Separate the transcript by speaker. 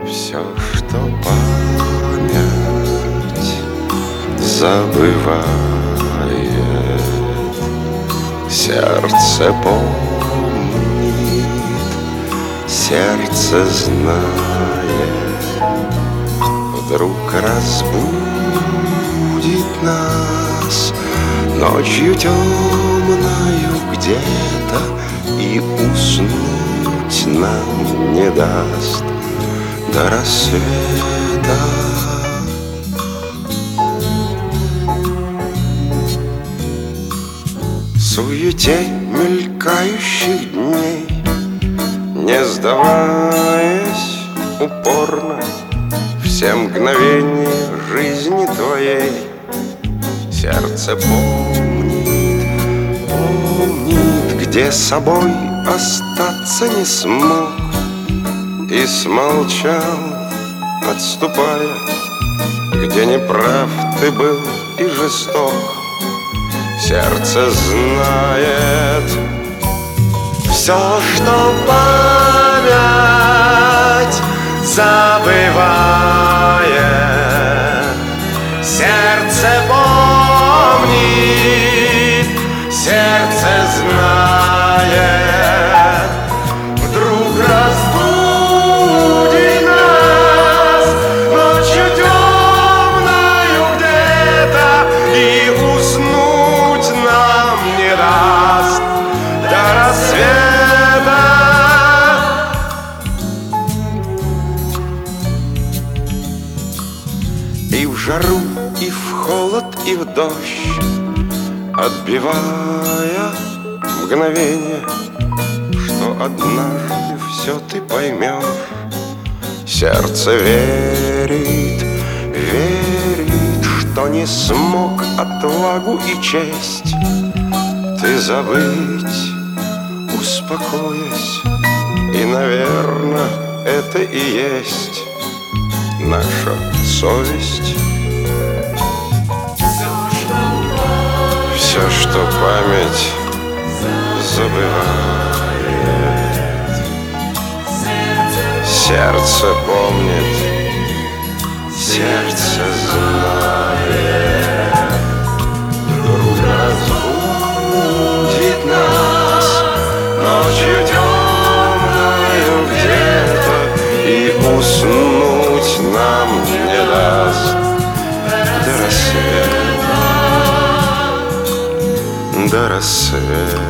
Speaker 1: Все, что память забывает, сердце помнит, сердце знает, вдруг разбудит нас ночью темною где-то и уснуть нам не даст до рассвета. В суете мелькающих дней, не сдаваясь упорно, все мгновения жизни твоей, сердце помнит, помнит, где собой остаться не смог и смолчал, отступая, где неправ ты был и жесток. Сердце знает все, что память забывает, сердце помнит, сердце знает, вдруг разбудит нас ночью темною где-то и уснуть нам не даст до рассвета. И в жару, и в холод, и в дождь, отбивая мгновение, что однажды все ты поймешь, сердце верит, верит, что не смог отвагу и честь ты забыть, успокоясь. И, наверное, это и есть наша совесть. Все, что память забывает, сердце помнит, сердце знает, вдруг разбудит нас ночью темною где-то и уснуть нам не даст до рассвета. До рассвета.